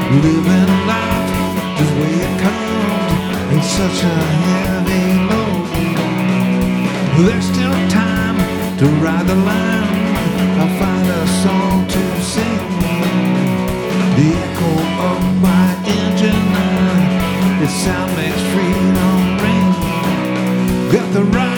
living life just way it comes. It's such a heavy load. There's still time to ride the line. I'll find a song to sing. The echo of my engine, its sound makes freedom ring. Got the right